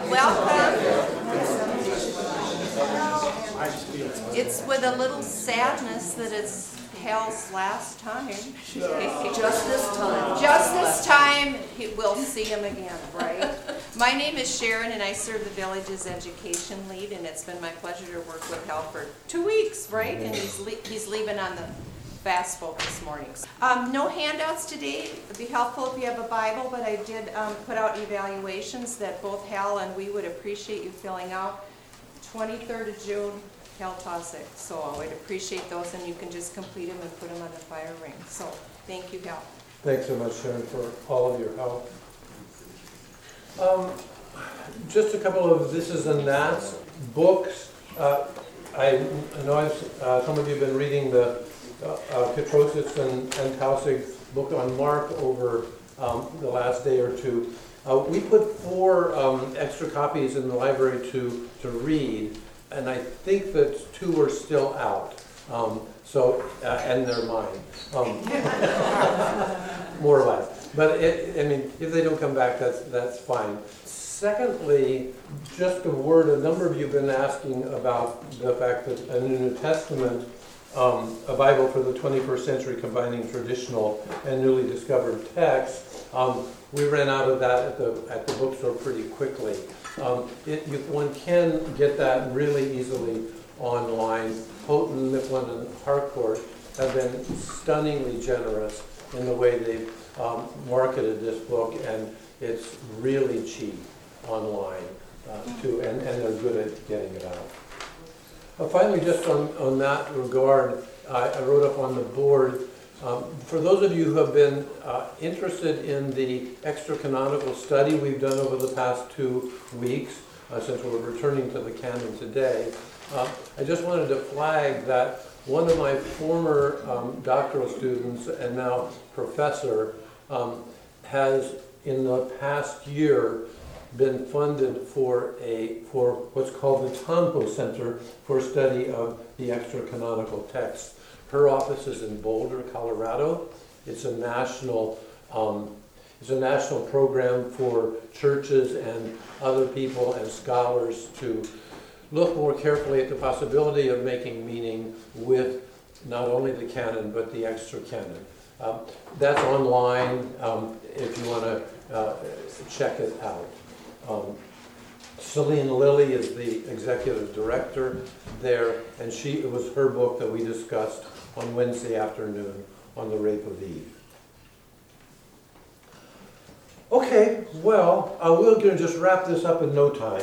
Welcome. It's with a little sadness that it's Hal's last time. Just this time. Just this time, we'll see him again, right? My name is Sharon, and I serve the village's education lead, and it's been my pleasure to work with Hal for 2 weeks, right? And he's leaving on the fast boat this morning. No handouts today. It'd be helpful if you have a Bible, but I did put out evaluations that both Hal and we would appreciate you filling out. 23rd of June, Hal Tosick. So I'd appreciate those, and you can just complete them and put them on the fire ring. So thank you, Hal. Thanks so much, Sharon, for all of your help. Just a couple of thises and that's books. I know some of you have been reading the Petrosic and Tausig's book on Mark over the last day or two. We put 4 extra copies in the library to read, and I think that 2 are still out. And they're mine, more or less. But if they don't come back, that's fine. Secondly, just a word. A number of you have been asking about the fact that in the New Testament, a Bible for the 21st century combining traditional and newly discovered texts. We ran out of that at the bookstore pretty quickly. One can get that really easily online. Houghton, Mifflin, and Harcourt have been stunningly generous in the way they've marketed this book, and it's really cheap online too, and they're good at getting it out. Finally, just on that regard, I wrote up on the board, for those of you who have been interested in the extra-canonical study we've done over the past 2 weeks, since we're returning to the canon today, I just wanted to flag that one of my former doctoral students and now professor has, in the past year, been funded for what's called the Tompo Center for Study of the Extra-Canonical Texts. Her office is in Boulder, Colorado. It's a national program for churches and other people and scholars to look more carefully at the possibility of making meaning with not only the canon but the extra canon. That's online if you want to check it out. Celine Lilly is the executive director there, and it was her book that we discussed on Wednesday afternoon on the Rape of Eve. Okay, well, we're going to just wrap this up in no time.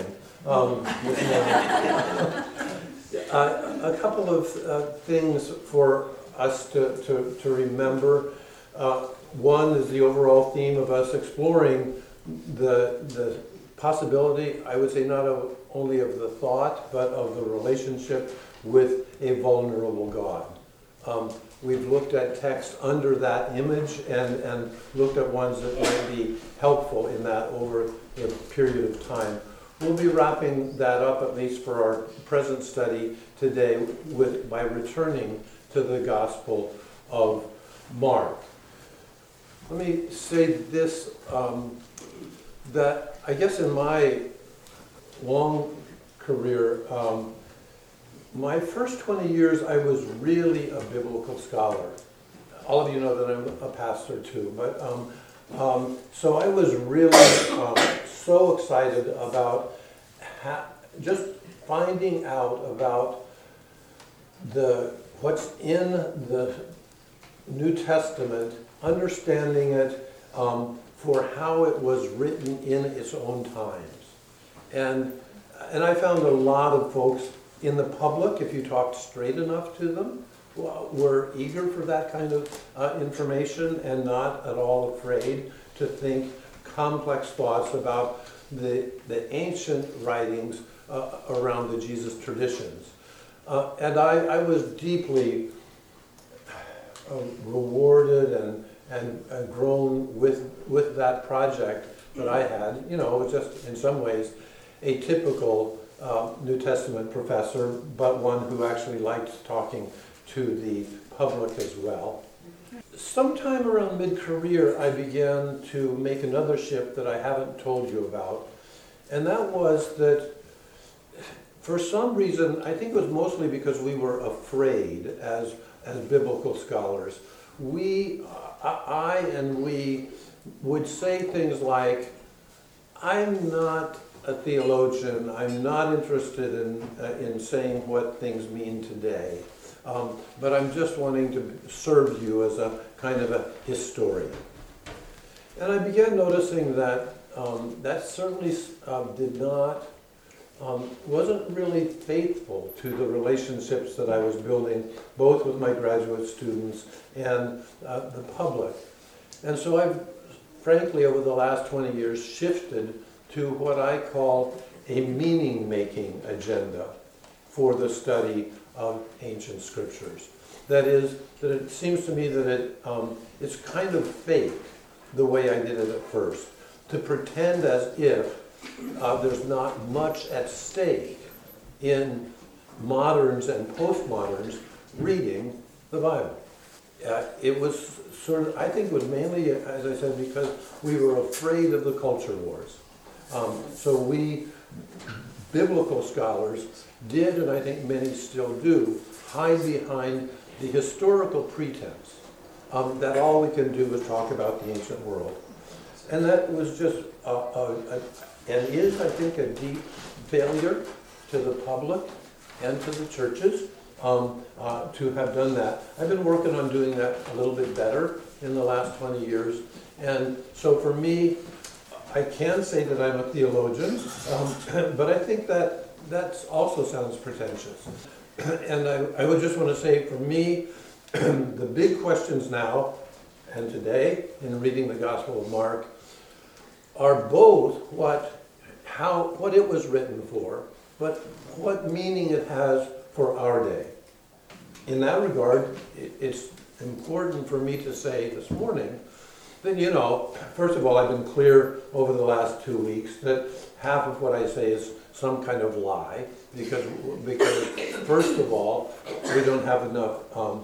A couple of things for us to remember. One is the overall theme of us exploring the possibility, I would say, not only of the thought, but of the relationship with a vulnerable God. We've looked at texts under that image and looked at ones that might be helpful in that over a period of time. We'll be wrapping that up, at least for our present study today, by returning to the Gospel of Mark. Let me say this, that I guess in my long career, my first 20 years I was really a biblical scholar. All of you know that I'm a pastor too, but so I was really so excited about just finding out about what's in the New Testament, understanding it for how it was written in its own times. And I found a lot of folks in the public, if you talked straight enough to them, were eager for that kind of information and not at all afraid to think complex thoughts about the ancient writings around the Jesus traditions. And I was deeply rewarded and grown with that project that I had. You know, just in some ways a typical New Testament professor, but one who actually liked talking to the public as well. Sometime around mid-career, I began to make another shift that I haven't told you about, And that was that for some reason, I think it was mostly because we were afraid as biblical scholars. I and we would say things like, I'm not a theologian, I'm not interested in saying what things mean today, but I'm just wanting to serve you as a kind of a historian. And I began noticing that that certainly wasn't really faithful to the relationships that I was building, both with my graduate students and the public. And so I've, frankly, over the last 20 years, shifted to what I call a meaning-making agenda for the study of ancient scriptures. That is, that it seems to me that it's kind of fake, the way I did it at first, to pretend as if there's not much at stake in moderns and postmoderns reading the Bible. It was sort of, I think it was mainly, as I said, because we were afraid of the culture wars. So we, biblical scholars, did, and I think many still do, hide behind the historical pretense that all we can do is talk about the ancient world. And that was just, and is, I think, a deep failure to the public and to the churches to have done that. I've been working on doing that a little bit better in the last 20 years. And so for me, I can say that I'm a theologian, but I think that also sounds pretentious. And I would just want to say, for me, the big questions now and today in reading the Gospel of Mark are both what it was written for, but what meaning it has for our day. In that regard, it's important for me to say this morning that, first of all, I've been clear over the last 2 weeks that half of what I say is some kind of lie, because first of all, we don't have enough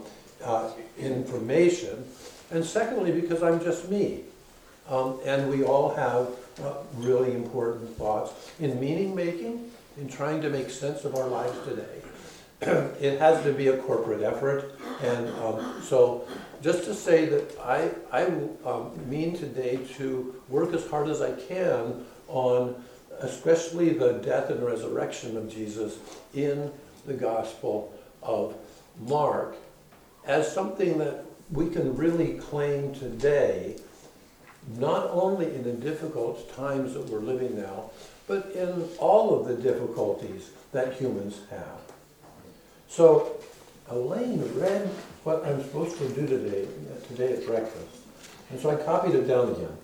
information, and secondly, because I'm just me. And we all have really important thoughts in meaning making, in trying to make sense of our lives today. It has to be a corporate effort, and so just to say that I mean today to work as hard as I can on especially the death and resurrection of Jesus in the Gospel of Mark as something that we can really claim today, not only in the difficult times that we're living now, but in all of the difficulties that humans have. So Elaine read what I'm supposed to do today at breakfast, and so I copied it down again.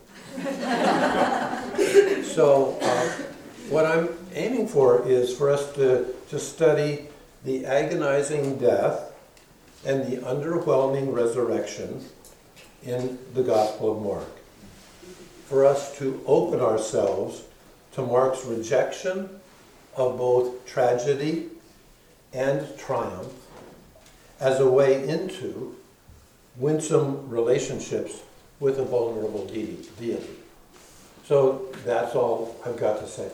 So what I'm aiming for is for us to study the agonizing death and the underwhelming resurrection in the Gospel of Mark. For us to open ourselves to Mark's rejection of both tragedy and triumph as a way into winsome relationships with a vulnerable deity. So that's all I've got to say.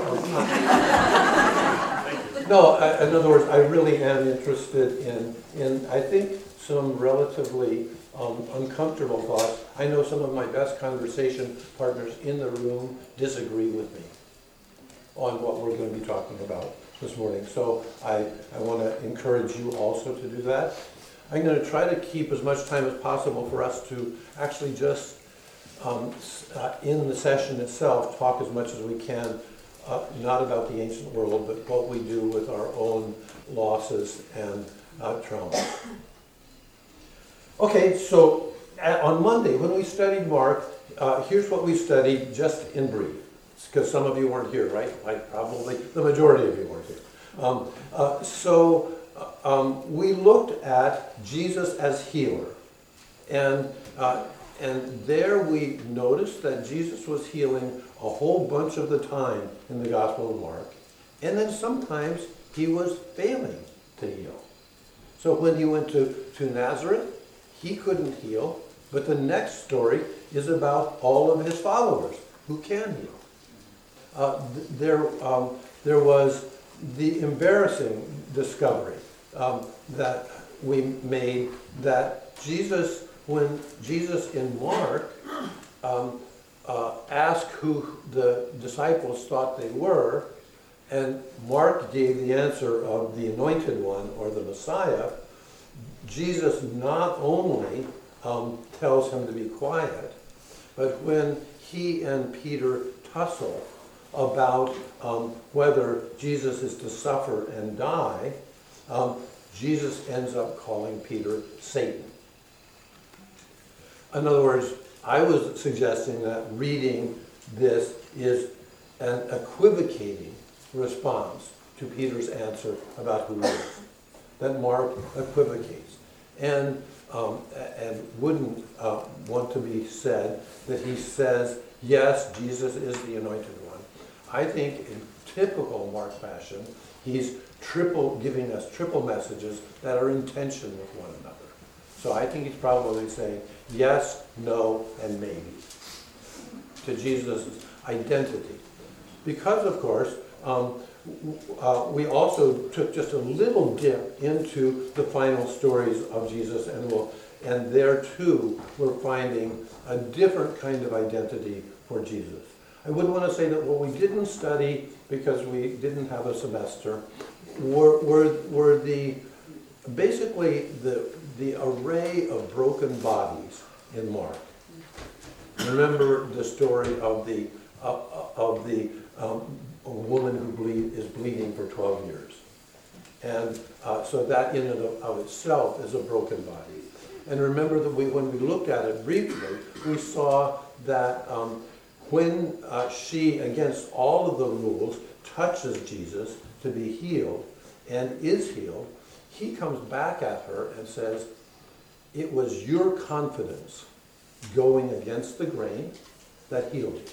No, in other words, I really am interested in I think, some relatively uncomfortable thoughts. I know some of my best conversation partners in the room disagree with me on what we're going to be talking about this morning. So I want to encourage you also to do that. I'm going to try to keep as much time as possible for us to actually just, in the session itself, talk as much as we can, not about the ancient world, but what we do with our own losses and trauma. Okay, so on Monday, when we studied Mark, here's what we studied just in brief, because some of you weren't here, right? Like probably the majority of you weren't here. So we looked at Jesus as healer, and there we noticed that Jesus was healing a whole bunch of the time in the Gospel of Mark, and then sometimes he was failing to heal. So when he went to Nazareth, he couldn't heal, but the next story is about all of his followers who can heal. there was the embarrassing discovery that we made that Jesus, when Jesus in Mark asked who the disciples thought they were, and Mark gave the answer of the Anointed One or the Messiah, Jesus not only tells him to be quiet, but when he and Peter tussle about whether Jesus is to suffer and die, Jesus ends up calling Peter Satan. In other words, I was suggesting that reading this is an equivocating response to Peter's answer about who he is. That Mark equivocates and wouldn't want to be said that he says, yes, Jesus is the Anointed One. I think in typical Mark fashion, he's giving us triple messages that are in tension with one another. So I think he's probably saying yes, no, and maybe to Jesus' identity. Because, of course, we also took just a little dip into the final stories of Jesus, and there too we're finding a different kind of identity for Jesus. I would want to say that what we didn't study, because we didn't have a semester, were basically the array of broken bodies in Mark. Remember the story of the woman who is bleeding for 12 years. And so that in and of itself is a broken body. And remember that when we looked at it briefly, we saw that when she, against all of the rules, touches Jesus to be healed and is healed, he comes back at her and says, it was your confidence going against the grain that healed you.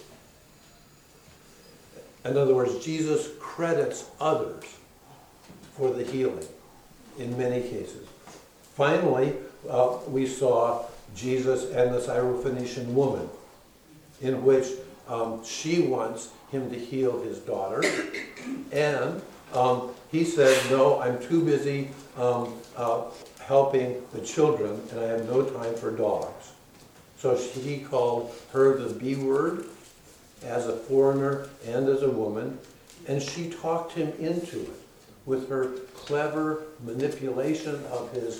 In other words, Jesus credits others for the healing in many cases. Finally, we saw Jesus and the Syrophoenician woman, in which she wants him to heal his daughter, and he said, no, I'm too busy helping the children, and I have no time for dogs. So he called her the B word as a foreigner and as a woman, and she talked him into it with her clever manipulation of his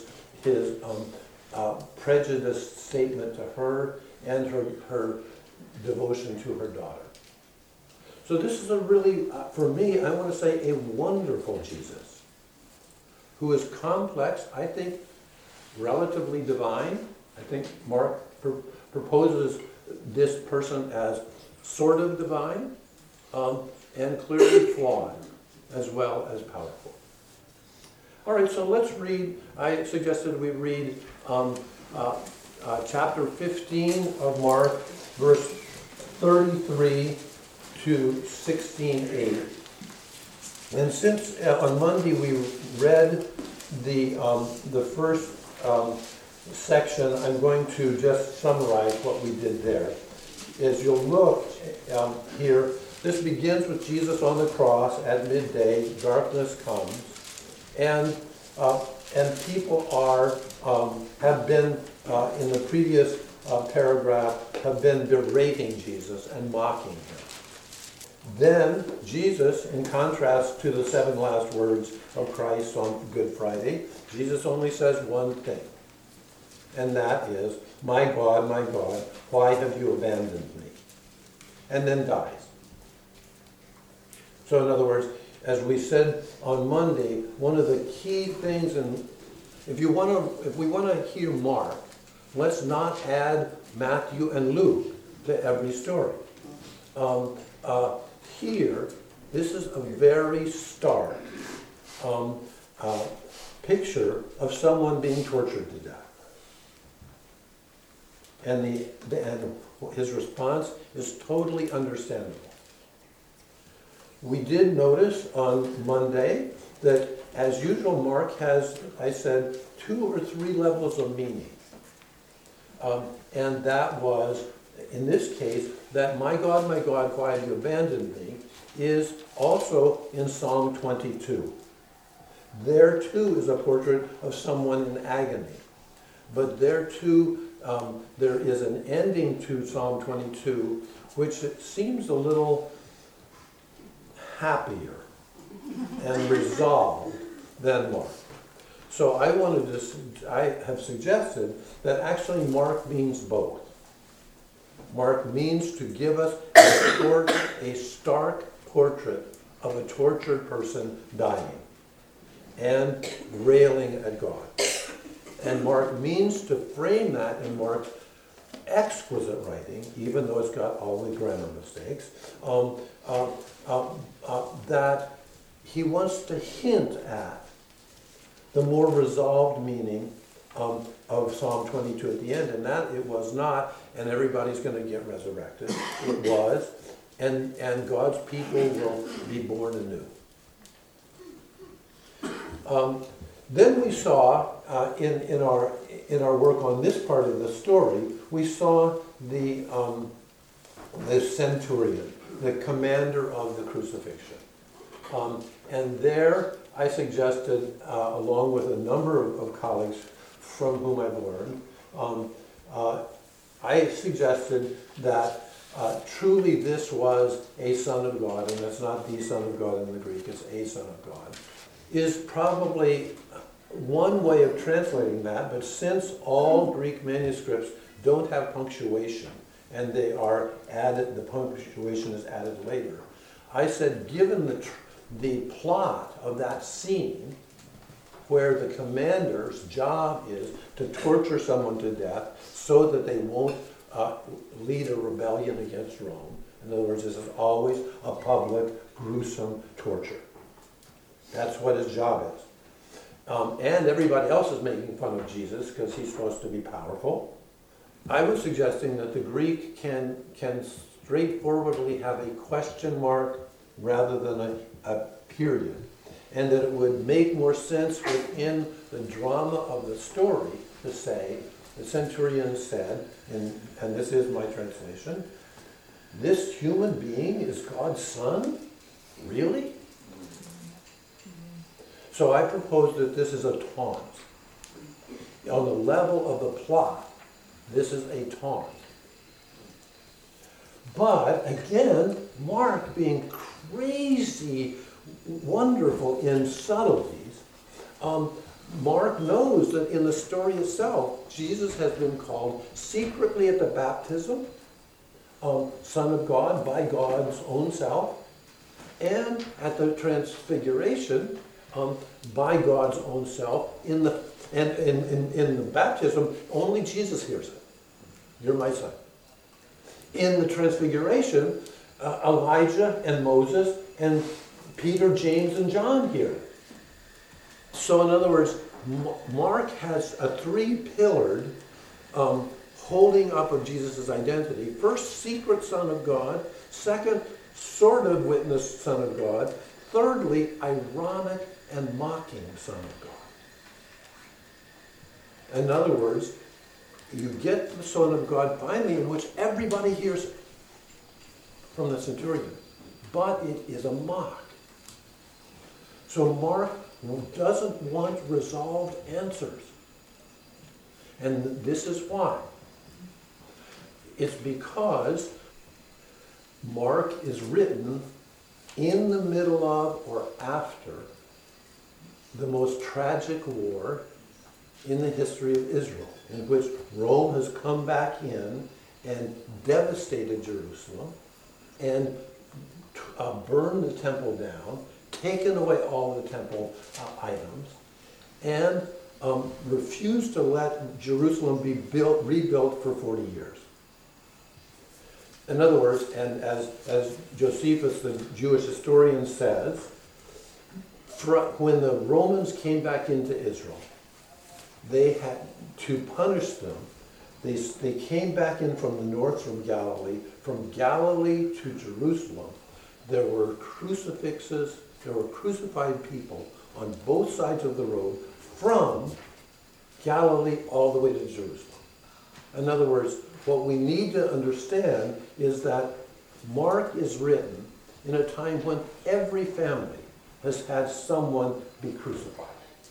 prejudiced statement to her and her devotion to her daughter. So this is a really, for me, I want to say a wonderful Jesus, who is complex, I think relatively divine. I think Mark proposes this person as sort of divine, and clearly flawed, as well as powerful. All right, so let's read. I suggested we read chapter 15 of Mark, verse 33 to 16:8. And since on Monday we read the first section, I'm going to just summarize what we did there. As you'll look here, this begins with Jesus on the cross at midday. Darkness comes, and people have been in the previous paragraph have been berating Jesus and mocking him. Then Jesus, in contrast to the 7 last words of Christ on Good Friday, Jesus only says one thing, and that is, my God, why have you abandoned me? And then dies. So in other words, as we said on Monday, one of the key things, and if we want to hear Mark, let's not add Matthew and Luke to every story. Here, this is a very stark picture of someone being tortured to death. And his response is totally understandable. We did notice on Monday that, as usual, Mark has, I said, 2 or 3 levels of meaning. And that was, in this case, that my God, why have you abandoned me, is also in Psalm 22. There too is a portrait of someone in agony. But there too, there is an ending to Psalm 22, which seems a little happier and resolved than Mark. So I have suggested that actually Mark means both. Mark means to give us a stark portrait of a tortured person dying and railing at God. And Mark means to frame that in Mark's exquisite writing, even though it's got all the grammar mistakes, that he wants to hint at the more resolved meaning of Psalm 22 at the end, and that it was not, and everybody's going to get resurrected. It was, and God's people will be born anew. Then we saw in our work on this part of the story, we saw the centurion, the commander of the crucifixion, and there I suggested, along with a number of colleagues from whom I've learned, I suggested that truly this was a Son of God, and it's not the Son of God in the Greek, it's a Son of God, is probably one way of translating that, but since all Greek manuscripts don't have punctuation, and they are added, the punctuation is added later, I said, given the plot of that scene, where the commander's job is to torture someone to death so that they won't lead a rebellion against Rome. In other words, this is always a public, gruesome torture. That's what his job is. And everybody else is making fun of Jesus because he's supposed to be powerful. I was suggesting that the Greek can straightforwardly have a question mark rather than a period, and that it would make more sense within the drama of the story to say, the centurion said, and this is my translation, this human being is God's son? Really? So I propose that this is a taunt. On the level of the plot, this is a taunt. But again, Mark, being crazy wonderful in subtleties, Mark knows that in the story itself, Jesus has been called secretly at the baptism, Son of God by God's own self, and at the transfiguration, by God's own self. In the baptism, only Jesus hears it. You're my son. In the transfiguration, Elijah and Moses and Peter, James, and John hear it. So in other words, Mark has a three-pillared holding up of Jesus' identity. First, secret Son of God. Second, sort of witness Son of God. Thirdly, ironic and mocking Son of God. In other words, you get the Son of God finally, in which everybody hears it from the centurion. But it is a mock. So Mark doesn't want resolved answers. And this is why. It's because Mark is written in the middle of or after the most tragic war in the history of Israel, in which Rome has come back in and devastated Jerusalem and burned the temple down, taken away all the temple items, and refused to let Jerusalem be rebuilt for 40 years. In other words, and as Josephus, the Jewish historian, says, when the Romans came back into Israel, they had to punish them. They came back in from the north, from Galilee. From Galilee to Jerusalem, there were crucifixes, there were crucified people on both sides of the road from Galilee all the way to Jerusalem. In other words, what we need to understand is that Mark is written in a time when every family has had someone be crucified.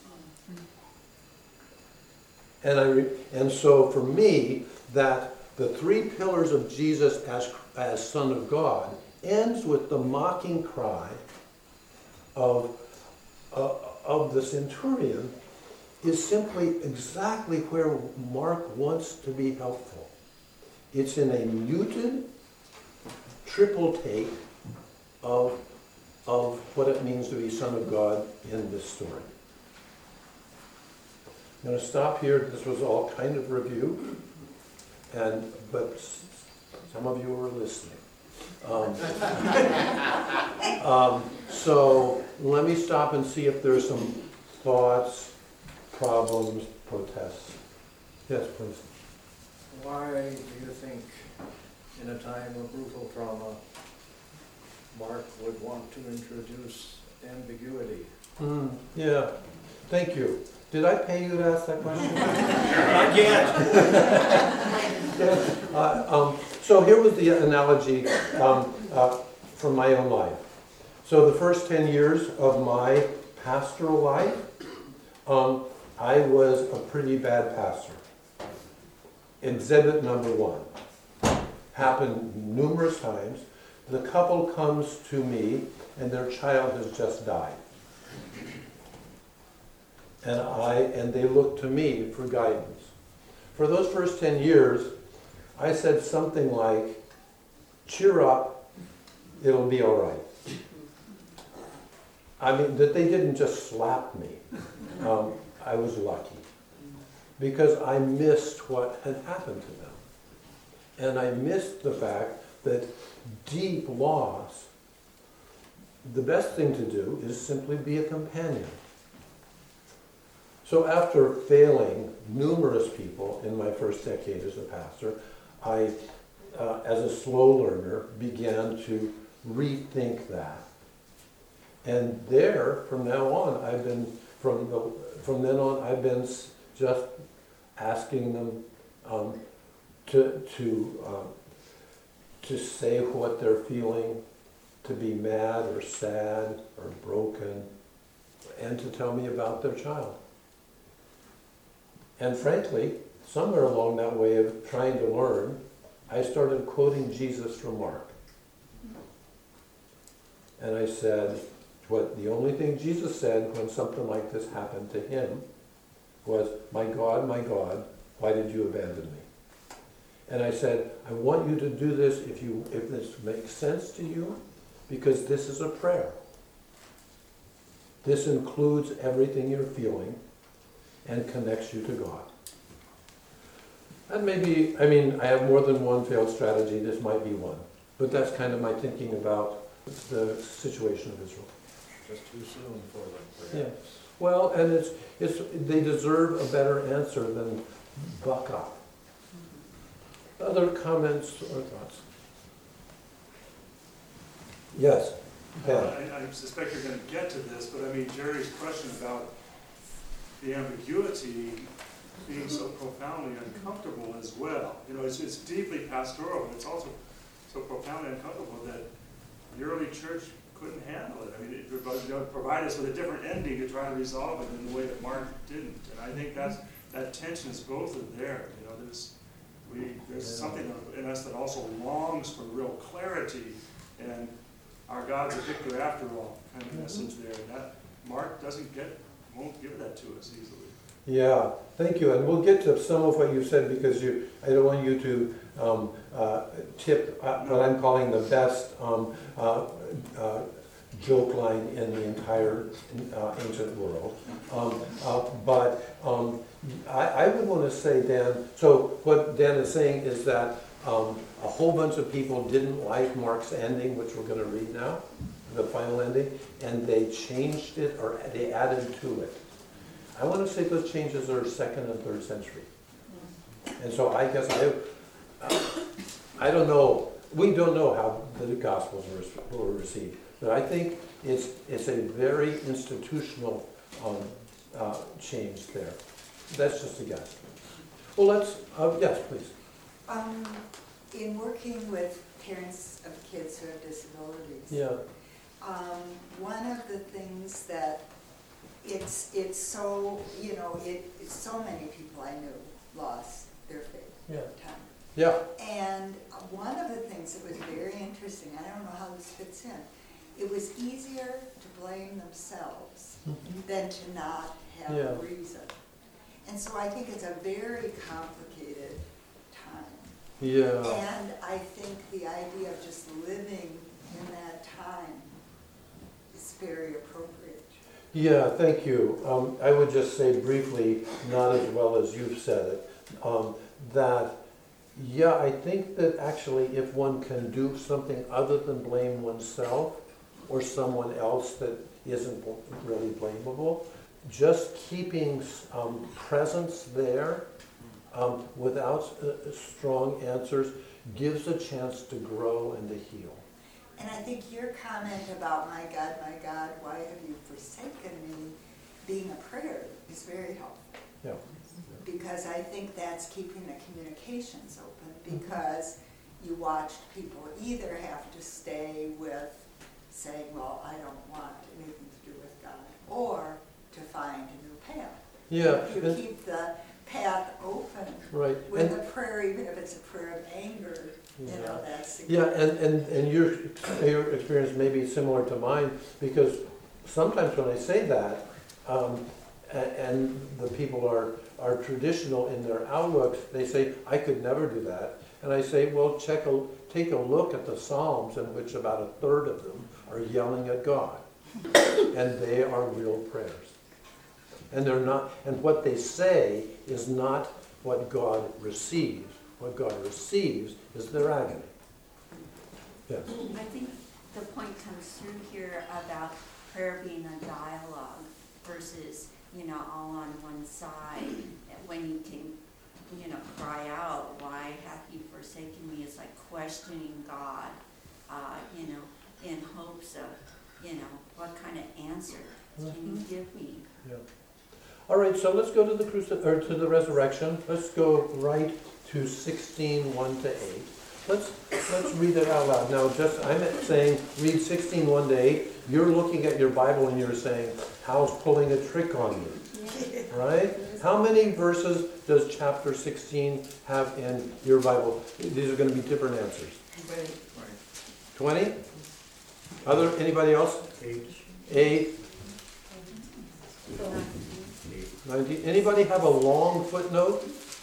And so for me, that the three pillars of Jesus as Son of God ends with the mocking cry of the centurion is simply exactly where Mark wants to be helpful. It's in a muted triple take of what it means to be Son of God in this story. I'm going to stop here. This was all kind of review, but some of you were listening. So let me stop and see if there's some thoughts, problems, protests. Yes, please. Why do you think, in a time of brutal trauma, Mark would want to introduce ambiguity? Yeah, thank you. Did I pay you to ask that question? Not yet. So here was the analogy from my own life. So the first 10 years of my pastoral life, I was a pretty bad pastor. Exhibit number 1. Happened numerous times. The couple comes to me and their child has just died. And they look to me for guidance. For those first 10 years, I said something like, cheer up, it'll be all right. I mean, that they didn't just slap me. I was lucky. Because I missed what had happened to them. And I missed the fact that deep loss, the best thing to do is simply be a companion. So after failing numerous people in my first decade as a pastor, I, as a slow learner, began to rethink that. And there, from then on, I've been just asking them to say what they're feeling, to be mad or sad or broken, and to tell me about their child. And frankly, somewhere along that way of trying to learn, I started quoting Jesus from Mark. And I said, the only thing Jesus said when something like this happened to him was, my God, why did you abandon me? And I said, I want you to do this if this makes sense to you, because this is a prayer. This includes everything you're feeling and connects you to God. And maybe, I have more than one failed strategy, this might be one. But that's kind of my thinking about the situation of Israel. Just too soon for them, perhaps. Yeah. Well, and they deserve a better answer than buck up. Other comments or thoughts? Yes, Ben. I suspect you're going to get to this, but Jerry's question about the ambiguity being so profoundly uncomfortable as well. It's deeply pastoral, but it's also so profoundly uncomfortable that the early church couldn't handle it. It provided us with a different ending to try to resolve it in the way that Mark didn't. And I think that tension is both of there. There's something in us that also longs for real clarity, and our God's a victor after all, kind of message there. And that Mark won't give that to us easily. Yeah, thank you. And we'll get to some of what you said, because I don't want you to tip what I'm calling the best joke line in the entire ancient world. I would want to say, Dan, so what Dan is saying is that a whole bunch of people didn't like Mark's ending, which we're going to read now, the final ending, and they changed it, or they added to it. I want to say those changes are 2nd and 3rd century. And so I guess I don't know, we don't know how the Gospels were received, but I think it's a very institutional change there. That's just a guess. Well, yes, please. in working with parents of kids who have disabilities, Yeah, one of the things that it's so, you know, so many people I knew lost their faith yeah, at the time. yeah, And one of the things that was very interesting, I don't know how this fits in, it was easier to blame themselves than to not have Yeah. a reason. And so I think it's a very complicated time. yeah. And I think the idea of just living in that time is very appropriate. Yeah, thank you. I would just say briefly, not as well as you've said it, that, yeah, I think that actually if one can do something other than blame oneself or someone else that isn't really blamable, just keeping presence there without strong answers gives a chance to grow and to heal. And I think your comment about, my God, why have you forsaken me, being a prayer is very helpful. Yeah. Because I think that's keeping the communications open, because you watched people either have to stay with saying, well, I don't want anything to do with God, or to find a new path. Yeah, If you and- keep the path open right. with And- a prayer, even if it's a prayer of anger, you Yeah. know, that's. Yeah, and your experience may be similar to mine, because sometimes when I say that, and the people are traditional in their outlooks, they say, I could never do that. And I say, well, take a look at the Psalms, in which about a third of them are yelling at God. And they are real prayers. And they're not, and what they say is not what God receives. What God receives is their agony. Yes. I think the point comes through here about prayer being a dialogue versus, you know, all on one side. When you can, you know, cry out, why have you forsaken me? It's like questioning God, you know, in hopes of, you know, what kind of answer can you give me? Yeah. All right, so let's go to the to the resurrection. Let's go right to 16:1-8. Let's read it out loud. Now, I'm saying read 16:1-8. You're looking at your Bible and you're saying, Hal's pulling a trick on me, right? How many verses does chapter 16 have in your Bible? These are going to be different answers. 20? Anybody else? 8. 19. Anybody have a long footnote?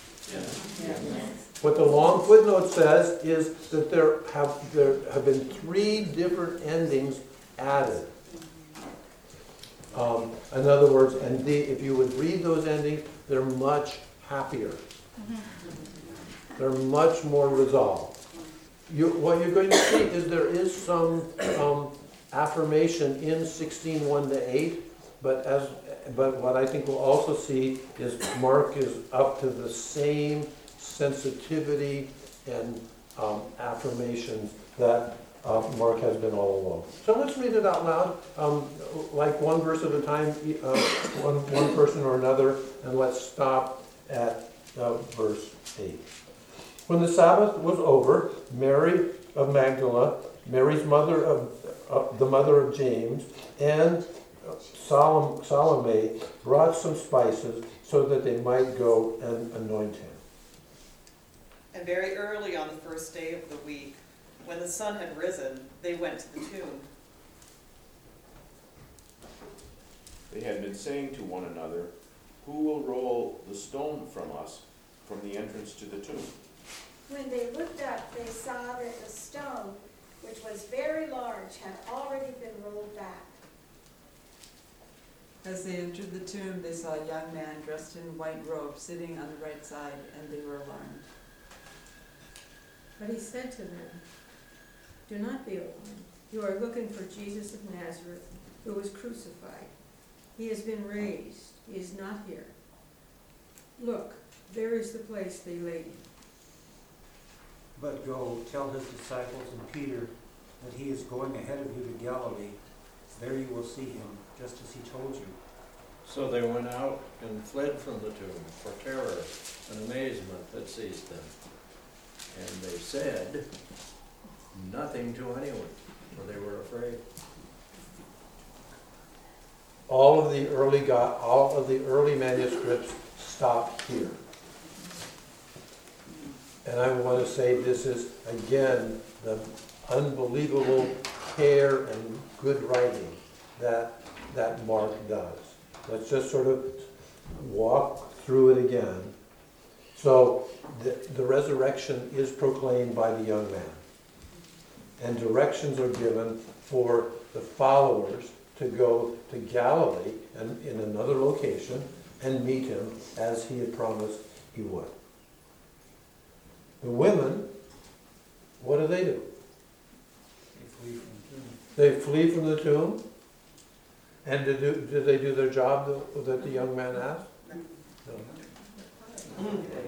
What the long footnote says is that there have been 3 different endings added. In other words, if you would read those endings, they're much happier. They're much more resolved. What you're going to see is there is some affirmation in 16:1-8, but what I think we'll also see is Mark is up to the same sensitivity and affirmations that Mark has been all along. So let's read it out loud, like one verse at a time, one person or another, and let's stop at verse 8. When the Sabbath was over, Mary of Magdala, Mary's mother the mother of James, and Salome brought some spices so that they might go and anoint him. And very early on the first day of the week, when the sun had risen, they went to the tomb. They had been saying to one another, "Who will roll the stone from us, from the entrance to the tomb?" When they looked up, they saw that the stone, which was very large, had already been rolled back. As they entered the tomb, they saw a young man dressed in white robe sitting on the right side, and they were alarmed. But he said to them, "Do not be alarmed. You are looking for Jesus of Nazareth, who was crucified. He has been raised. He is not here. Look, there is the place they laid him." But go tell his disciples and Peter that he is going ahead of you to Galilee. There you will see him, just as he told you. So they went out and fled from the tomb, for terror and amazement had seized them. And they said nothing to anyone, for they were afraid. All of the early manuscripts stop here. And I want to say this is, again, the unbelievable care and good writing that Mark does. Let's just sort of walk through it again. So the resurrection is proclaimed by the young man. And directions are given for the followers to go to Galilee and in another location and meet him as he had promised he would. The women, what do? They flee from the tomb. They flee from the tomb. And did they do their job that the young man asked? No.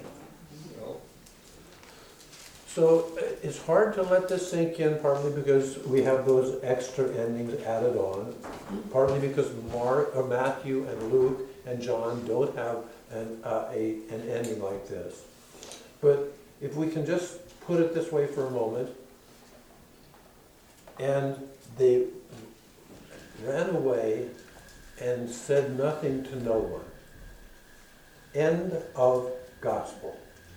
So it's hard to let this sink in, partly because we have those extra endings added on, partly because Matthew and Luke and John don't have an ending like this. But if we can just put it this way for a moment, and they ran away and said nothing to no one. End of gospel.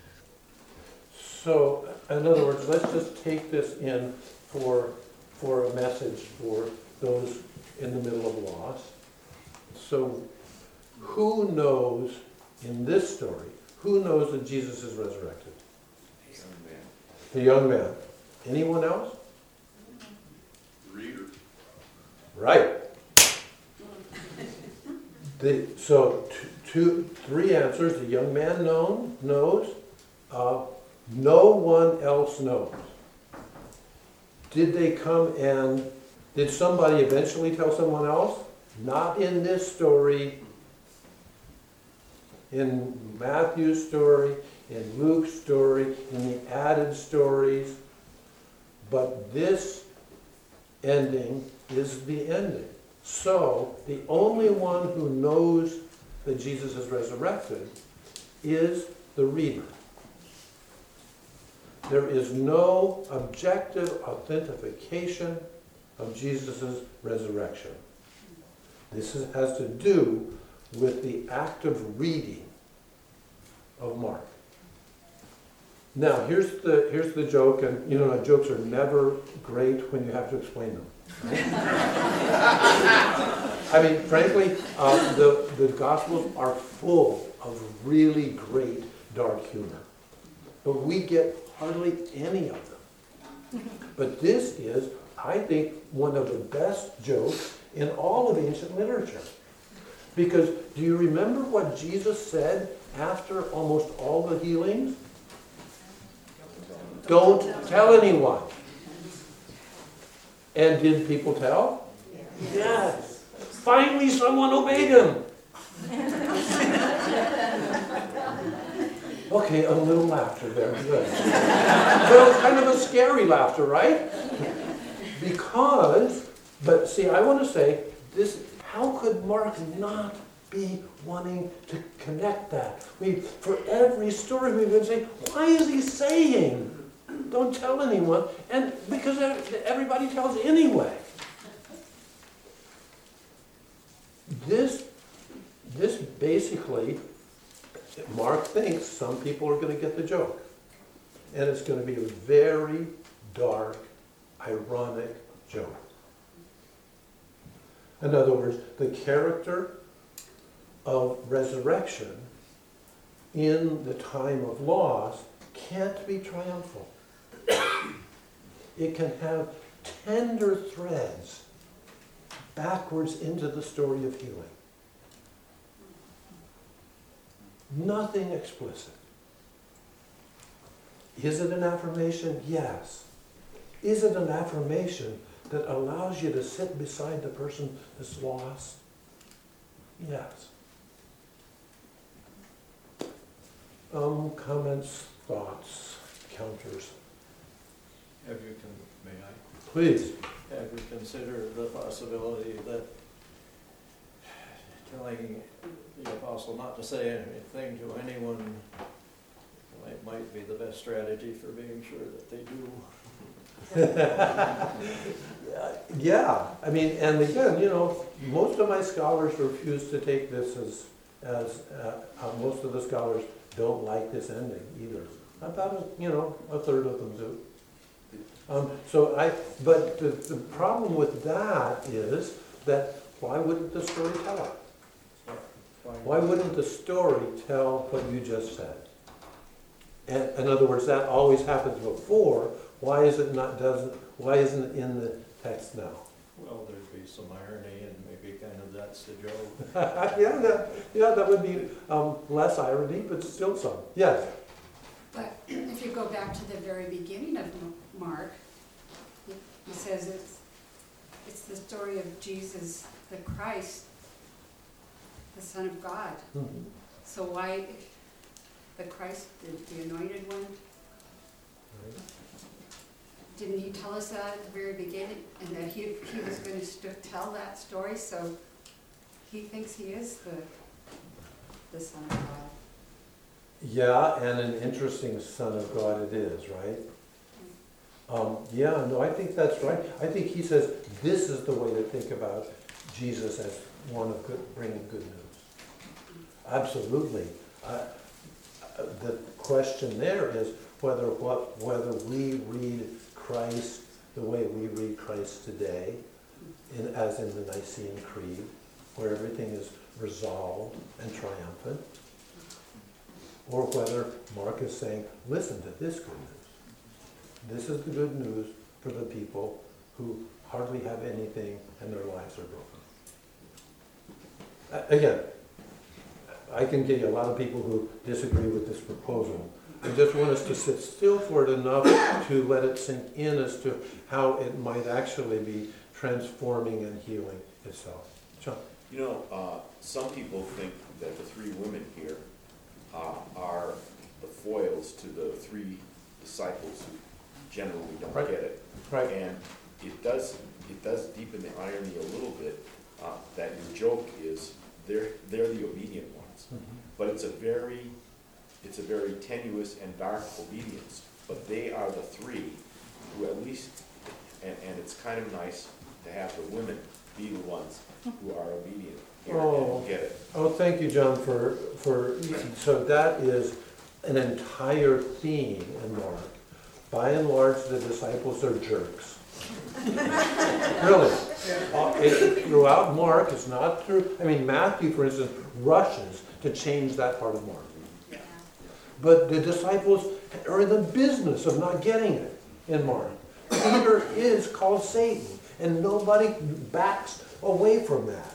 So, in other words, let's just take this in for a message for those in the middle of loss. So, who knows in this story, who knows that Jesus is resurrected? The young man. Anyone else? Reader. Right. So, three answers. The young man knows. No one else knows. Did they come and did somebody eventually tell someone else? Not in this story. In Matthew's story, in Luke's story, in the added stories. But this ending is the ending. So, the only one who knows that Jesus is resurrected is the reader. There is no objective authentication of Jesus' resurrection. This has to do with the act of reading of Mark. Now, here's the joke, and you know, jokes are never great when you have to explain them. I mean, frankly, the Gospels are full of really great dark humor. But we get hardly any of them. But this is, I think, one of the best jokes in all of ancient literature. Because do you remember what Jesus said after almost all the healings? Don't tell anyone. And did people tell? Yes. Finally someone obeyed him. Okay, a little laughter there. Good. But it was kind of a scary laughter, right? But see, I want to say this, how could Mark not be wanting to connect that? For every story we've been saying, why is he saying, don't tell anyone? And because everybody tells anyway. This basically, Mark thinks some people are going to get the joke. And it's going to be a very dark, ironic joke. In other words, the character of resurrection in the time of loss can't be triumphal. It can have tender threads backwards into the story of healing. Nothing explicit. Is it an affirmation? Yes. Is it an affirmation that allows you to sit beside the person that's lost? Yes. Comments, thoughts, counters? May I? Please. Have you considered the possibility that telling the apostle not to say anything to anyone might might be the best strategy for being sure that they do. Yeah, I mean, and again, you know, most of my scholars refuse to take this most of the scholars don't like this ending either. About, you know, a third of them do. But the problem with that is that why wouldn't the story tell it? Why wouldn't the story tell what you just said? And in other words, that always happens before. Why isn't it in the text now? Well, there'd be some irony and maybe kind of that's the joke. Yeah, that would be less irony, but still some. Yes. But if you go back to the very beginning of Mark, he says it's the story of Jesus, the Christ, the Son of God. Mm-hmm. So why the Christ, the anointed one? Right. Didn't he tell us that at the very beginning, and that he was going to tell that story? So he thinks he is the Son of God. Yeah, and an interesting Son of God it is, right? Yeah, no, I think that's right. I think he says this is the way to think about Jesus as one of bringing good news. Absolutely. The question there is whether we read Christ the way we read Christ today, as in the Nicene Creed, where everything is resolved and triumphant, or whether Mark is saying, listen to this good news. This is the good news for the people who hardly have anything and their lives are broken. Again, I can get you a lot of people who disagree with this proposal. I just want us to sit still for it enough to let it sink in as to how it might actually be transforming and healing itself. John? You know, some people think that the three women here are the foils to the three disciples who generally don't Right. get it. Right. And it does deepen the irony a little bit that your joke is they're the obedient ones. Mhm. But it's a very tenuous and dark obedience. But they are the three who at least, and it's kind of nice to have the women be the ones who are obedient here and get it. Oh, thank you, John, so that is an entire theme in Mark. By and large, the disciples are jerks. Really. Throughout Mark, it's not through, I mean, Matthew, for instance, rushes to change that part of Mark. But the disciples are in the business of not getting it in Mark. Peter is called Satan, and nobody backs away from that.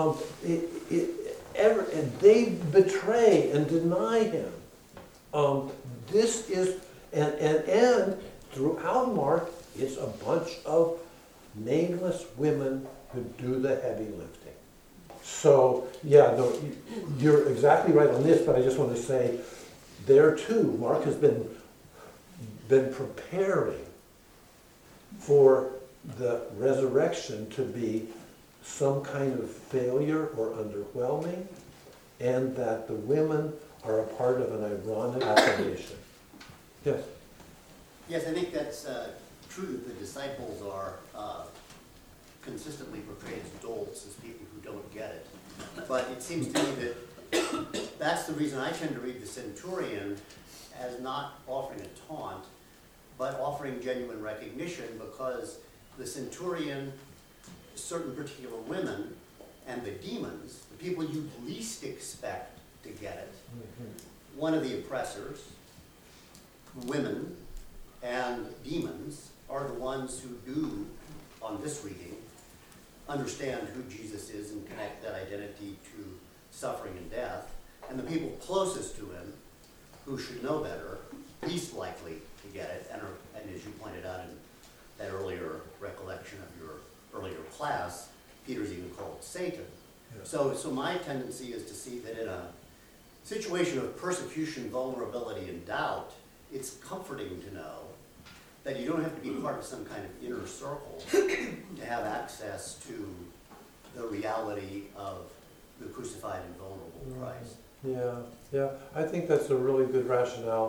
And they betray and deny him. This is, and throughout Mark, it's a bunch of nameless women who do the heavy lifting. So, yeah, no, you're exactly right on this, but I just want to say, there too, Mark has been preparing for the resurrection to be some kind of failure or underwhelming, and that the women are a part of an ironic affirmation. Yes? Yes, I think that's true that the disciples are consistently portrayed as dolts, as people who don't get it. But it seems to me that that's the reason I tend to read the centurion as not offering a taunt, but offering genuine recognition, because the centurion, certain particular women, and the demons, the people you least expect to get it, one of the oppressors, women and demons, are the ones who do, on this reading, understand who Jesus is and connect that identity to suffering and death. And the people closest to him, who should know better, least likely to get it, and as you pointed out in that earlier recollection of your earlier class, Peter's even called Satan. Yeah. So my tendency is to see that in a situation of persecution, vulnerability, and doubt, it's comforting to know that you don't have to be part of some kind of inner circle to have access to the reality of the crucified and vulnerable Christ. Yeah, I think that's a really good rationale.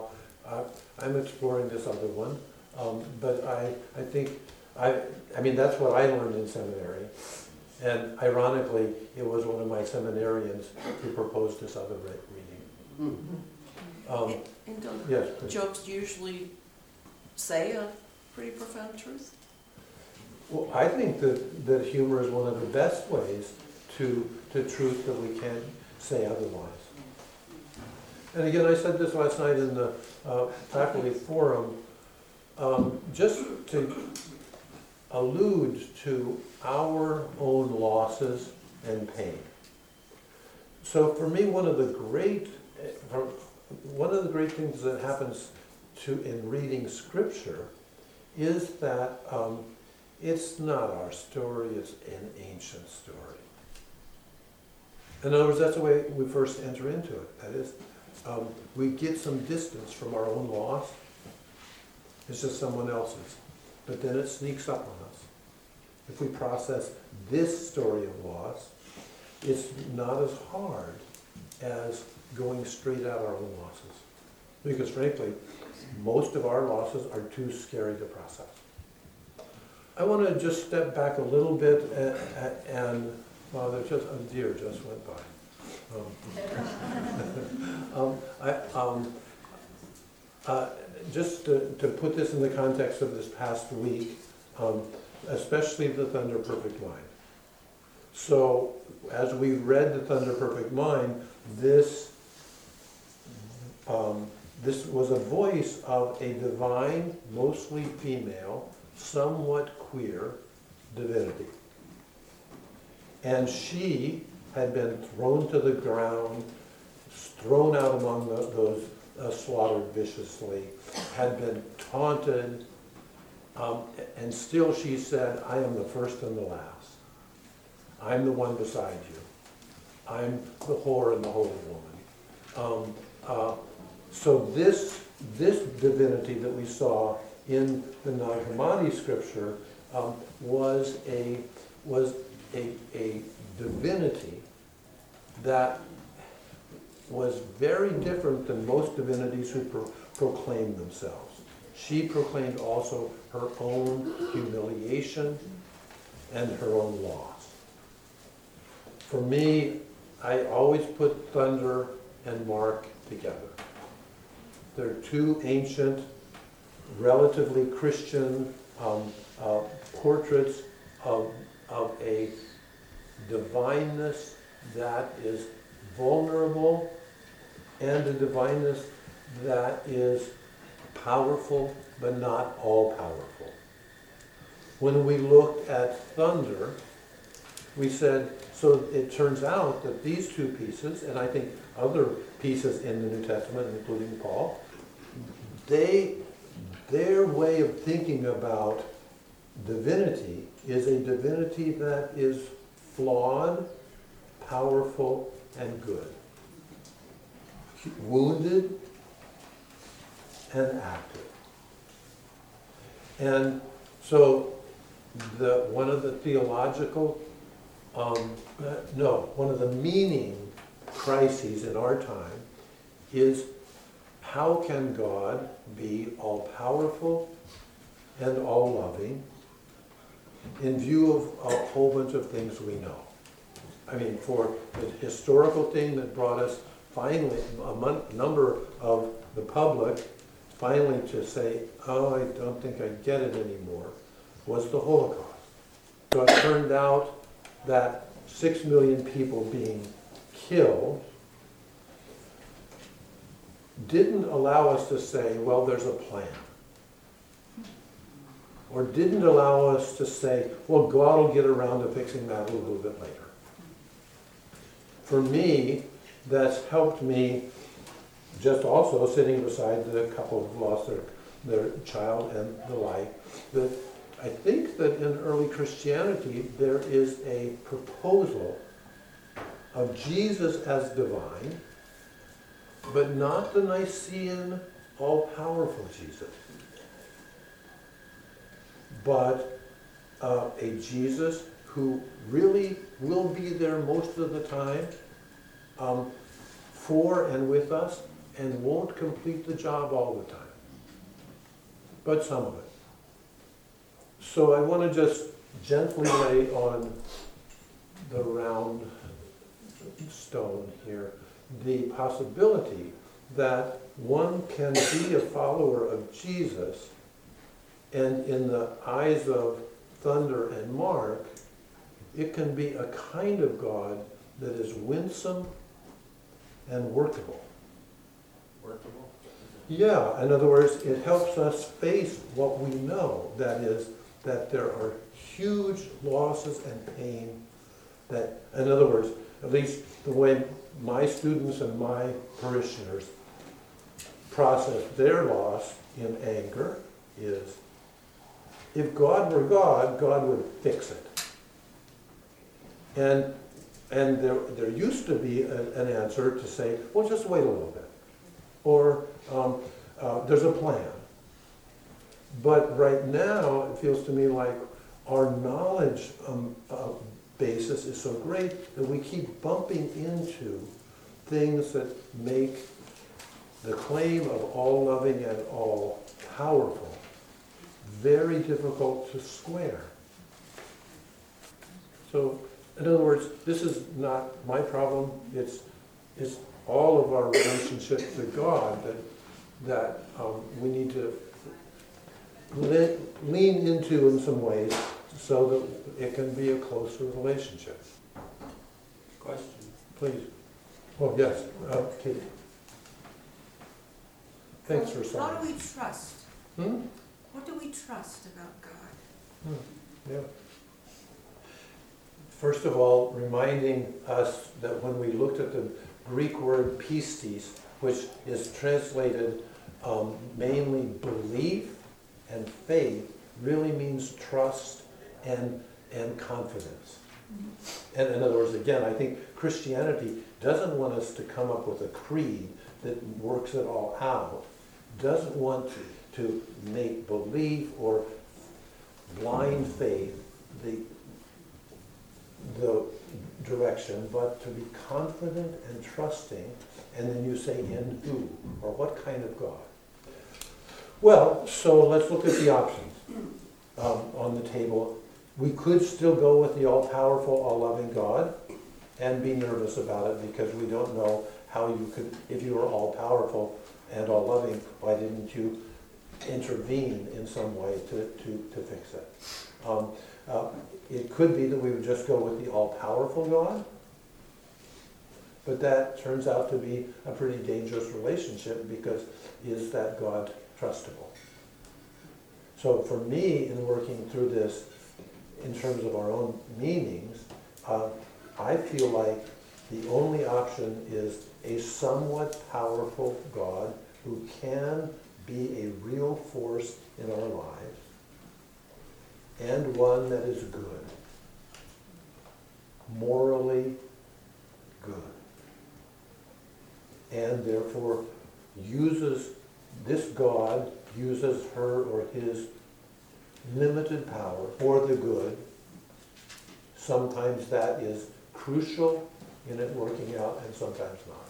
I'm exploring this other one, but I think, I mean, that's what I learned in seminary. And ironically, it was one of my seminarians who proposed this other reading. And don't Yes, please. jokes usually say a pretty profound truth? Well, I think that humor is one of the best ways to truth that we can't say otherwise. And again, I said this last night in the faculty forum, just to allude to our own losses and pain. So for me, one of the great things that happens in reading Scripture is that it's not our story, it's an ancient story. In other words, that's the way we first enter into it. That is, we get some distance from our own loss. It's just someone else's. But then it sneaks up on us. If we process this story of loss, it's not as hard as going straight at our own losses. Because frankly, most of our losses are too scary to process. I want to just step back a little bit and well, there's just, a deer just went by. Just to put this in the context of this past week, especially the Thunder Perfect Mind. So, as we read the Thunder Perfect Mind, this was a voice of a divine, mostly female, somewhat queer divinity. And she had been thrown to the ground, thrown out among those slaughtered viciously, had been taunted, and still she said, I am the first and the last. I'm the one beside you. I'm the whore and the holy woman. So this divinity that we saw in the Nag Hammadi scripture was a divinity that was very different than most divinities who proclaimed themselves. She proclaimed also her own humiliation and her own loss. For me, I always put Thunder and Mark together. They're two ancient, relatively Christian portraits of a divineness that is vulnerable and a divineness that is powerful but not all powerful. When we looked at Thunder, we said, so it turns out that these two pieces, and I think other pieces in the New Testament, including Paul, their way of thinking about divinity is a divinity that is flawed, powerful, and good. Wounded and active. And so one of the theological, one of the meaning crises in our time is how can God be all-powerful and all-loving in view of a whole bunch of things we know? I mean, for the historical thing that brought us finally, a number of the public finally to say, oh, I don't think I get it anymore, was the Holocaust. So it turned out that 6 million people being killed didn't allow us to say, well, there's a plan. Or didn't allow us to say, well, God will get around to fixing that a little bit later. For me, that's helped me just also sitting beside the couple who lost their child and the like. That I think that in early Christianity, there is a proposal of Jesus as divine, but not the Nicene all-powerful Jesus, but a Jesus who really will be there most of the time for and with us, and won't complete the job all the time, but some of it. So I want to just gently lay on the round stone here the possibility that one can be a follower of Jesus, and in the eyes of Thunder and Mark, it can be a kind of God that is winsome and workable. Workable? Yeah, in other words, it helps us face what we know, that is, that there are huge losses and pain, that, in other words, at least the way my students and my parishioners process their loss in anger is, if God were God, God would fix it. And there used to be an answer to say, well, just wait a little bit. Or there's a plan. But right now, it feels to me like our knowledge basis is so great that we keep bumping into things that make the claim of all loving and all powerful very difficult to square. So, in other words, this is not my problem. It's all of our relationship to God that we need to lean into in some ways so that it can be a closer relationship. Question. Please. Oh, yes, Katie. Thanks for How saying. do we trust? Hmm? What do we trust about God? Yeah. First of all, reminding us that when we looked at the Greek word pistis, which is translated mainly belief and faith, really means trust and confidence. And in other words, again, I think Christianity doesn't want us to come up with a creed that works it all out, doesn't want to make belief or blind faith the direction, but to be confident and trusting, and then you say in who, or what kind of God. Well, so let's look at the options on the table. We could still go with the all-powerful, all-loving God and be nervous about it because we don't know how you could, if you were all-powerful and all-loving, why didn't you intervene in some way to fix it? It could be that we would just go with the all-powerful God, but that turns out to be a pretty dangerous relationship because is that God trustable? So for me, in working through this in terms of our own meanings, I feel like the only option is a somewhat powerful God who can be a real force in our lives, and one that is good, morally good, and therefore this God uses her or his limited power for the good. Sometimes that is crucial in it working out, and sometimes not.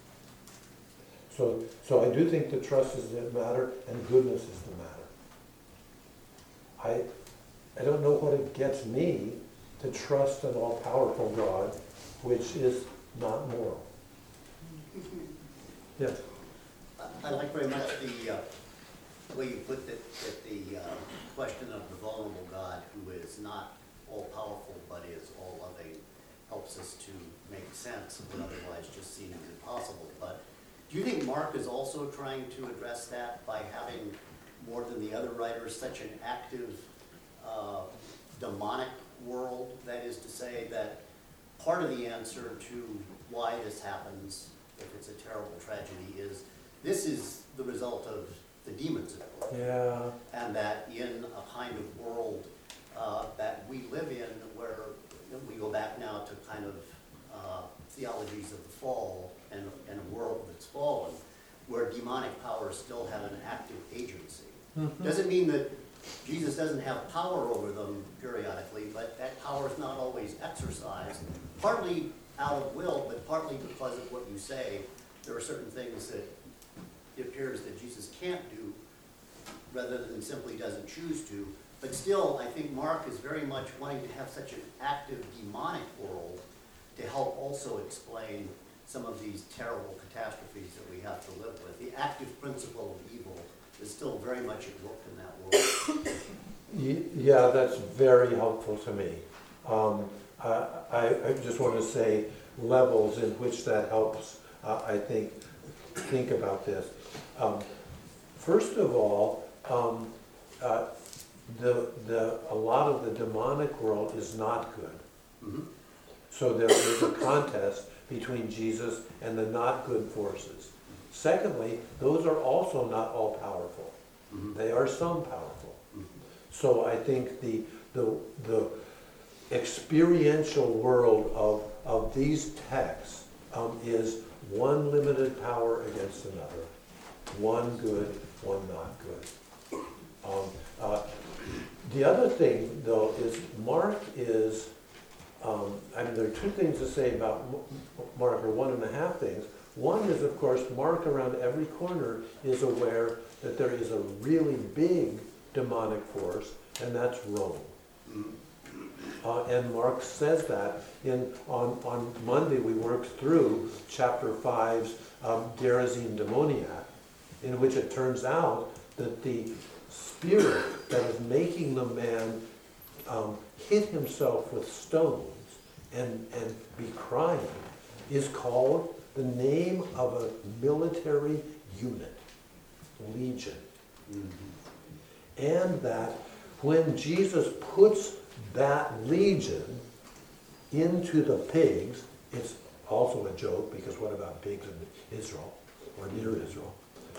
So I do think the trust is the matter, and goodness is the matter. I don't know what it gets me to trust an all-powerful God, which is not moral. Yes? I like very much the way you put that the question of the vulnerable God who is not all-powerful but is all-loving helps us to make sense of what otherwise just seems impossible. But do you think Mark is also trying to address that by having, more than the other writers, such an active demonic world? That is to say that part of the answer to why this happens, if it's a terrible tragedy, is this is the result of the demons. Yeah. And that in a kind of world that we live in, where we go back now to kind of theologies of the fall and a world that's fallen, where demonic powers still have an active agency. Mm-hmm. Doesn't mean that Jesus doesn't have power over them periodically, but that power is not always exercised, partly out of will, but partly because of what you say. There are certain things that it appears that Jesus can't do, rather than simply doesn't choose to. But still, I think Mark is very much wanting to have such an active demonic world to help also explain some of these terrible catastrophes that we have to live with. The active principle of evil is still very much at work in that world. Yeah, that's very helpful to me. I just want to say levels in which that helps, I think about this. First of all, a lot of the demonic world is not good. Mm-hmm. So there is a contest between Jesus and the not good forces. Secondly, those are also not all powerful. Mm-hmm. They are some powerful. Mm-hmm. So I think the experiential world of these texts is one limited power against another. One good, one not good. The other thing, though, is Mark is, there are two things to say about Mark, or 1.5 things. One is, of course, Mark around every corner is aware that there is a really big demonic force, and that's Rome. And Mark says that on Monday we worked through chapter 5's Gerasene demoniac, in which it turns out that the spirit that is making the man hit himself with stones and be crying is called the name of a military unit, legion. Mm-hmm. And that when Jesus puts that legion into the pigs, it's also a joke, because what about pigs in Israel, or near Israel?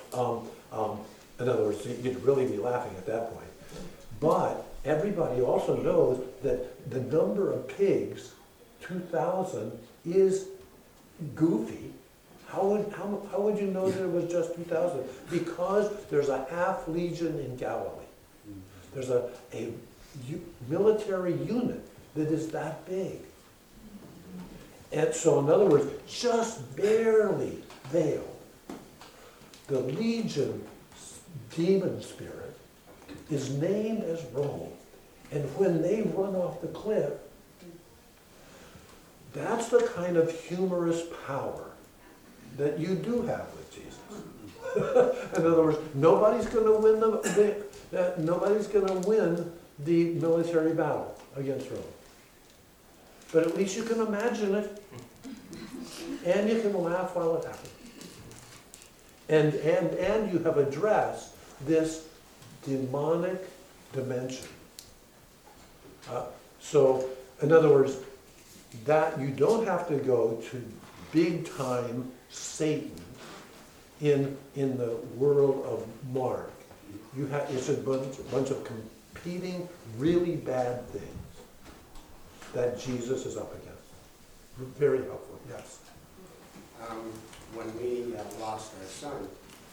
In other words, you'd really be laughing at that point. But everybody also knows that the number of pigs, 2,000, is goofy. How would you know that it was just 2,000? Because there's a half legion in Galilee. There's a military unit that is that big. And so, in other words, just barely veiled. The legion demon spirit is named as Rome. And when they run off the cliff, that's the kind of humorous power that you do have with Jesus. In other words, nobody's going to win nobody's going to win the military battle against Rome. But at least you can imagine it, and you can laugh while it happens. And you have addressed this demonic dimension. So, in other words, that you don't have to go to big time Satan in the world of Mark. It's a bunch of competing, really bad things that Jesus is up against. Very helpful, yes. When we lost our son,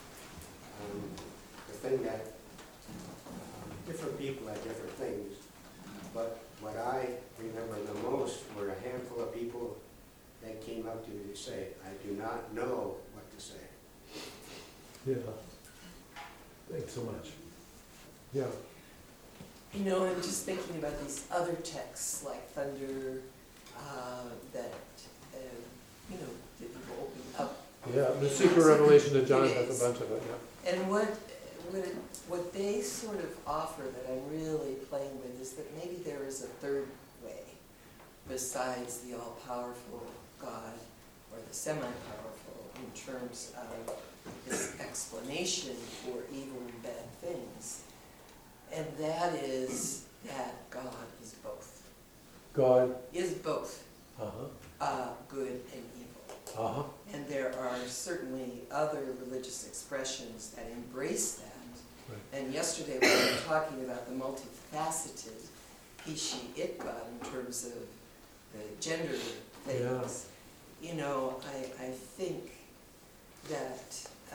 the thing that different people had different things, but what I remember the most were a handful of people that came up to me to say, I do not know what to say. Yeah. Thanks so much. Yeah. You know, I'm just thinking about these other texts like thunder that, that people open up. Yeah, the secret revelation of John has a bunch of it, yeah. And what they sort of offer that I'm really playing with is that maybe there is a third way besides the all-powerful God or the semi-powerful in terms of this explanation for evil and bad things. And that is that God is both. God is both good and evil. And there are certainly other religious expressions that embrace that. Right. And yesterday we were talking about the multifaceted he, she, it God in terms of the gender things. Yeah. You know, I think that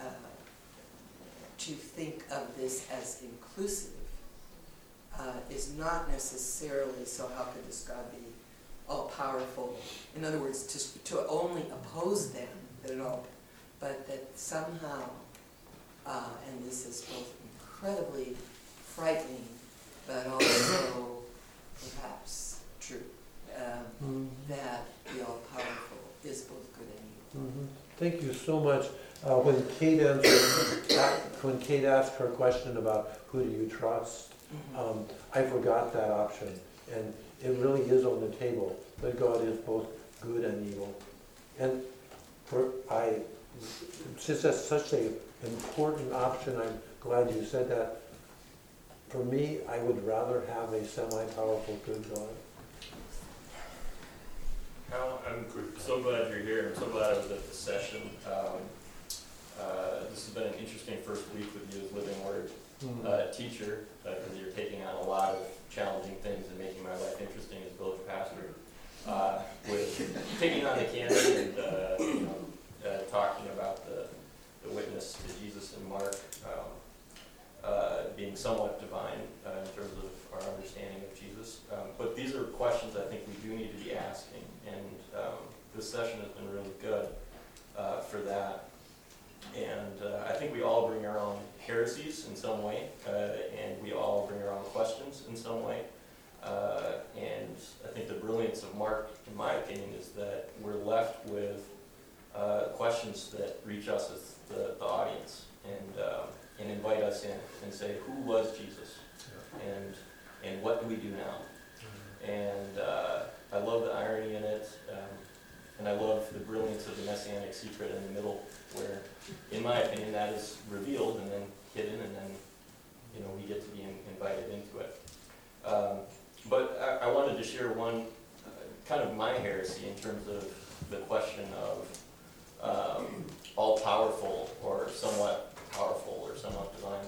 to think of this as inclusive is not necessarily, so how could this God be all-powerful? In other words, to only oppose them at all, but that somehow And this is both incredibly frightening, but also perhaps true, that the all-powerful is both good and evil. Thank you so much. When Kate asked her question about who do you trust, I forgot that option, and it really is on the table, that God is both good and evil. And since that's such an important option, I'm glad you said that. For me, I would rather have a semi-powerful good God. Hal, I'm so glad you're here. I'm so glad I was at the session. This has been an interesting first week with you as Living Word teacher, because you're taking on a lot of challenging things and making my life interesting as village pastor. With taking on the canon and talking about the witness to Jesus and Mark being somewhat divine in terms of our understanding of Jesus. But these are questions I think we do need to be asking, and this session has been really good for that. And I think we all bring our own heresies in some way, and we all bring our own questions in some way. And I think the brilliance of Mark, in my opinion, is that we're left with questions that reach us as the audience, and invite us in and say, who was Jesus? And what do we do now? And I love the irony in it, and I love the brilliance of the messianic secret in the middle, where, in my opinion, that is revealed and then hidden, and then we get to be invited into it. But I wanted to share one kind of my heresy in terms of the question of all-powerful or somewhat powerful or somewhat divine.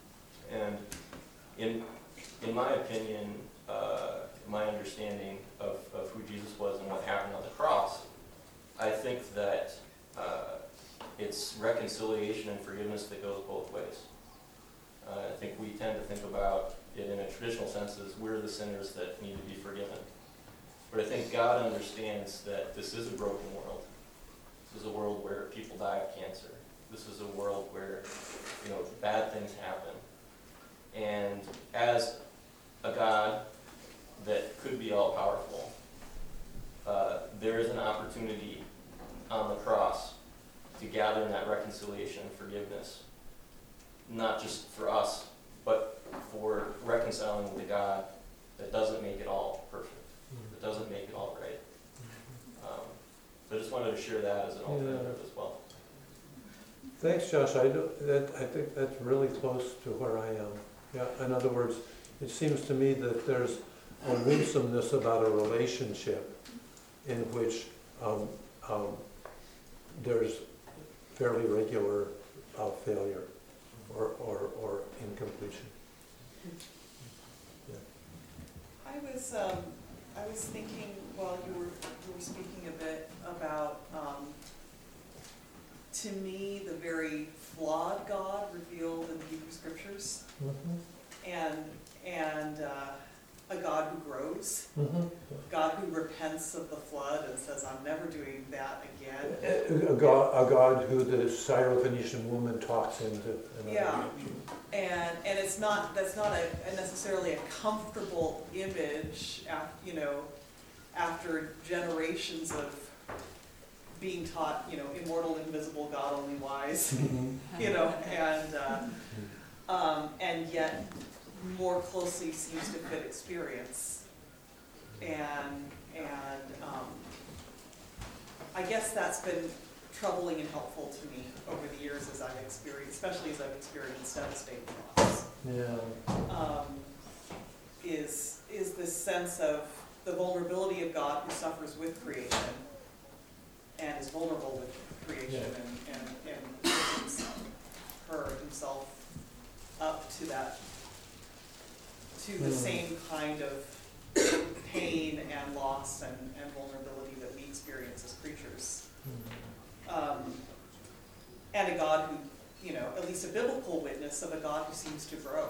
And in my opinion, my understanding of who Jesus was and what happened on the cross, I think that it's reconciliation and forgiveness that goes both ways. I think we tend to think about it in a traditional sense as we're the sinners that need to be forgiven. But I think God understands that this is a broken world. This is a world where people die of cancer. This is a world where, bad things happen. And as a God that could be all-powerful, there is an opportunity on the cross to gather in that reconciliation and forgiveness, not just for us, but for reconciling with a God that doesn't make it all perfect, that doesn't make it all right. So I just wanted to share that as an alternative as well. Thanks, Josh. I think that's really close to where I am. Yeah. In other words, it seems to me that there's a winsomeness about a relationship in which there's fairly regular failure or incompletion. Yeah. I was thinking while you were speaking a bit about, to me, the very flawed God revealed in the Hebrew Scriptures, and a God who grows, God who repents of the flood and says, "I'm never doing that again." A God who the Syrophoenician woman talks into. Yeah, and that's not a necessarily a comfortable image, after generations of being taught, immortal, invisible, God only wise, and yet more closely seems to fit experience, and I guess that's been troubling and helpful to me over the years as I've experienced, especially as I've experienced devastating loss. Yeah. Is this sense of the vulnerability of God who suffers with creation and is vulnerable with creation, and gives himself up to that, to the same kind of pain and loss and vulnerability that we experience as creatures. And a God who, at least a biblical witness of a God who seems to grow.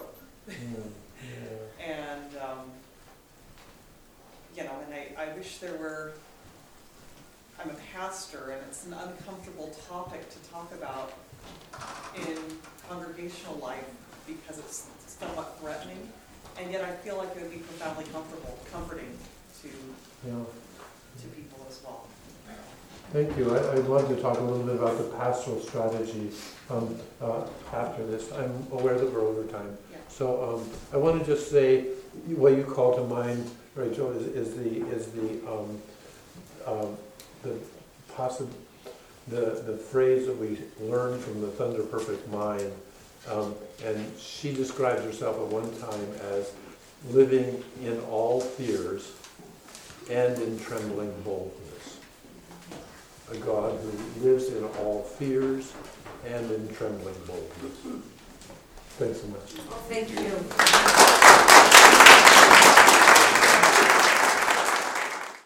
And, and I wish there were, I'm a pastor, and it's an uncomfortable topic to talk about in congregational life because it's somewhat threatening, and yet I feel like it would be profoundly comforting to people as well. Thank you. I'd love to talk a little bit about the pastoral strategy after this. I'm aware that we're over time. Yeah. So I want to just say what you call to mind, Rachel, is the phrase that we learned from the Thunder Perfect Mind. And she describes herself at one time as living in all fears and in trembling boldness. A God who lives in all fears and in trembling boldness. Thanks so much. Thank you.